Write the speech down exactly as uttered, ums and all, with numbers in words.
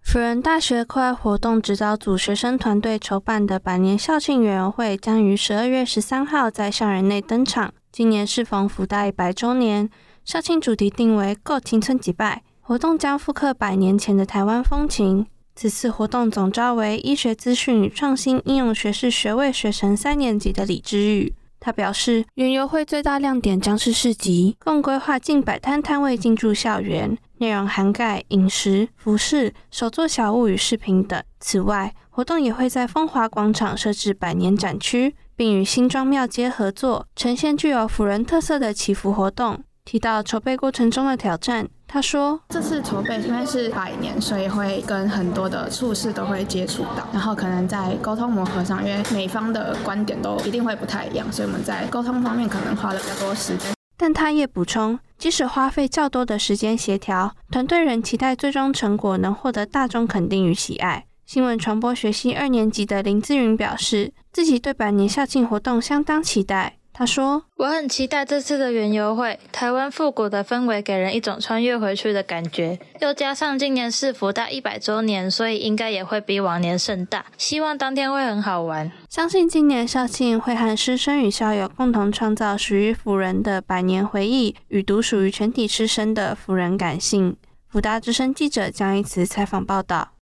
辅仁大学课外活动指导组学生团队筹办的百年校庆园游会将于十二月十三号在校园内登场。今年适逢辅大一百周年，校庆主题定为“够青春几拜”，活动将复刻百年前的台湾风情。此次活动总召为医学资讯与创新应用学士学位学程三年级的李之宇。他表示，园游会最大亮点将是市集，共规划近百摊摊位进驻校园，内容涵盖饮食、服饰、手作小物与饰品等。此外，活动也会在风华广场设置百年展区，并与新庄庙街合作，呈现具有辅仁特色的祈福活动。提到筹备过程中的挑战，他说：“ 这次筹备因为是百年，所以会跟很多的处室都会接触到，然后可能在沟通磨合上，因为每方的观点都一定会不太一样，所以我们在沟通方面可能花了比较多时间。” 但他也补充，即使花费较多的时间协调，团队仍期待最终成果能获得大众肯定与喜爱。新闻传播学系二年级的林姿云表示，自己对百年校庆活动相当期待。他说：“ 我很期待这次的园游会，台湾复古的氛围给人一种穿越回去的感觉，又加上今年是辅大一百周年，所以应该也会比往年盛大，希望当天会很好玩。 相信今年校庆会和师生与校友共同创造属于辅仁的百年回忆，与独属于全体师生的辅仁感性。”辅大之声记者江一慈采访报道。